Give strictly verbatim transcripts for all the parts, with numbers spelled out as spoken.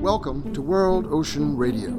Welcome to World Ocean Radio.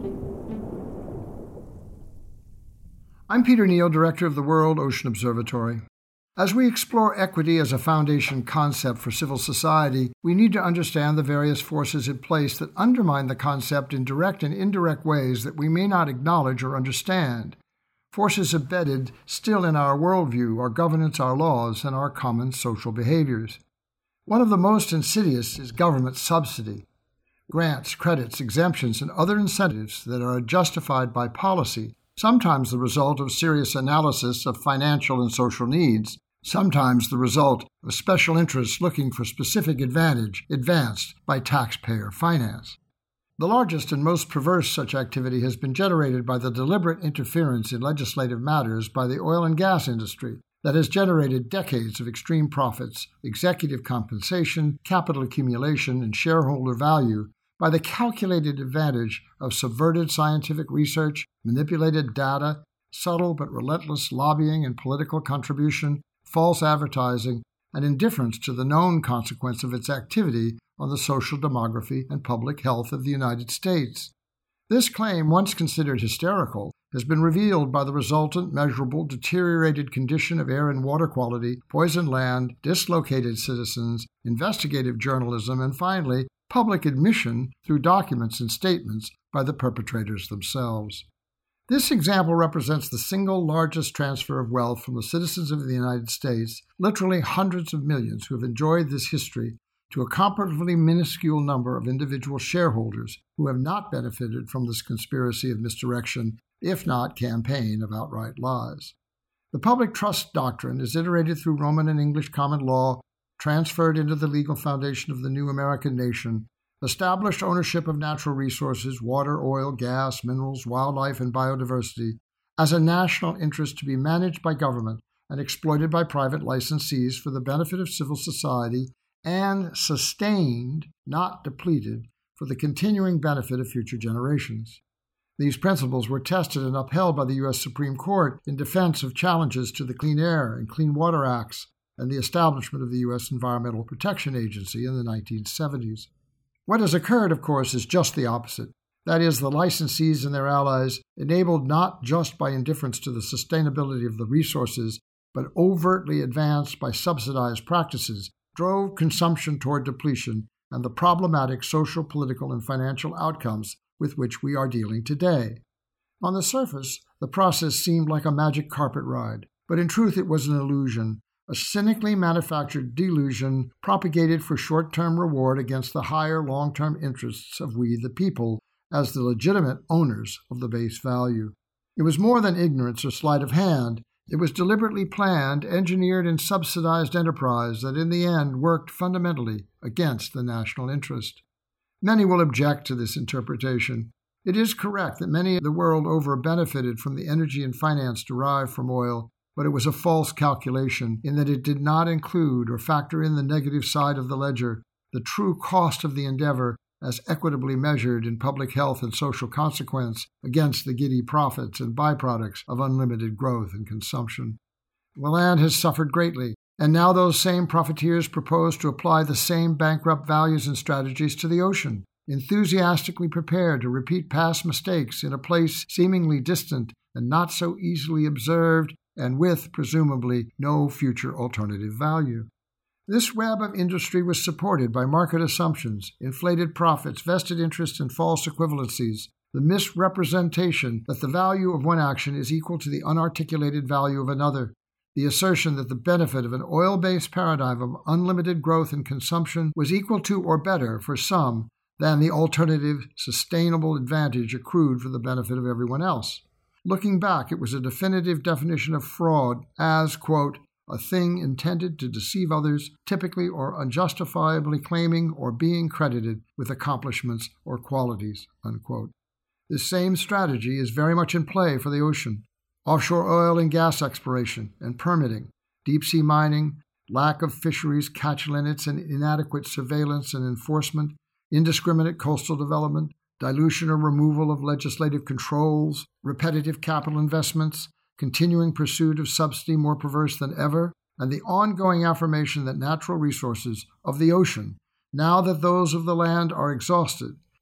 I'm Peter Neal, Director of the World Ocean Observatory. As we explore equity as a foundation concept for civil society, we need to understand the various forces in place that undermine the concept in direct and indirect ways that we may not acknowledge or understand. Forces embedded still in our worldview, our governance, our laws, and our common social behaviors. One of the most insidious is government subsidy. Grants, credits, exemptions, and other incentives that are justified by policy, sometimes the result of serious analysis of financial and social needs, sometimes the result of special interests looking for specific advantage advanced by taxpayer finance. The largest and most perverse such activity has been generated by the deliberate interference in legislative matters by the oil and gas industry that has generated decades of extreme profits, executive compensation, capital accumulation, and shareholder value by the calculated advantage of subverted scientific research, manipulated data, subtle but relentless lobbying and political contribution, false advertising, and indifference to the known consequence of its activity on the social demography and public health of the United States. This claim, once considered hysterical, has been revealed by the resultant measurable deteriorated condition of air and water quality, poisoned land, dislocated citizens, investigative journalism, and finally, public admission through documents and statements by the perpetrators themselves. This example represents the single largest transfer of wealth from the citizens of the United States, literally hundreds of millions who have enjoyed this history, to a comparatively minuscule number of individual shareholders who have not benefited from this conspiracy of misdirection, if not campaign of outright lies. The public trust doctrine is iterated through Roman and English common law, transferred into the legal foundation of the new American nation, established ownership of natural resources, water, oil, gas, minerals, wildlife, and biodiversity as a national interest to be managed by government and exploited by private licensees for the benefit of civil society, and sustained, not depleted, for the continuing benefit of future generations. These principles were tested and upheld by the U S Supreme Court in defense of challenges to the Clean Air and Clean Water Acts and the establishment of the U S Environmental Protection Agency in the nineteen seventies. What has occurred, of course, is just the opposite. That is, the licensees and their allies, enabled not just by indifference to the sustainability of the resources, but overtly advanced by subsidized practices, drove consumption toward depletion and the problematic social, political, and financial outcomes with which we are dealing today. On the surface, the process seemed like a magic carpet ride, but in truth it was an illusion, a cynically manufactured delusion propagated for short-term reward against the higher long-term interests of we the people as the legitimate owners of the base value. It was more than ignorance or sleight of hand. It was deliberately planned, engineered, and subsidized enterprise that in the end worked fundamentally against the national interest. Many will object to this interpretation. It is correct that many of the world over benefited from the energy and finance derived from oil, but it was a false calculation in that it did not include or factor in the negative side of the ledger, the true cost of the endeavor as equitably measured in public health and social consequence against the giddy profits and byproducts of unlimited growth and consumption. The land has suffered greatly, and now those same profiteers propose to apply the same bankrupt values and strategies to the ocean, enthusiastically prepared to repeat past mistakes in a place seemingly distant and not so easily observed, and with, presumably, no future alternative value. This web of industry was supported by market assumptions, inflated profits, vested interests, and false equivalencies, the misrepresentation that the value of one action is equal to the unarticulated value of another, the assertion that the benefit of an oil-based paradigm of unlimited growth and consumption was equal to or better for some than the alternative, sustainable advantage accrued for the benefit of everyone else. Looking back, it was a definitive definition of fraud as, quote, a thing intended to deceive others, typically or unjustifiably claiming or being credited with accomplishments or qualities, unquote. This same strategy is very much in play for the ocean. Offshore oil and gas exploration and permitting, deep-sea mining, lack of fisheries catch limits and inadequate surveillance and enforcement, indiscriminate coastal development, dilution or removal of legislative controls, repetitive capital investments, continuing pursuit of subsidy more perverse than ever, and the ongoing affirmation that natural resources of the ocean, now that those of the land are exhausted,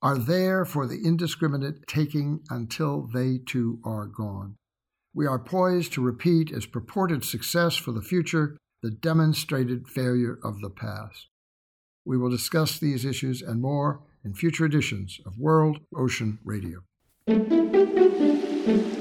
are there for the indiscriminate taking until they too are gone. We are poised to repeat as purported success for the future the demonstrated failure of the past. We will discuss these issues and more in future editions of World Ocean Radio.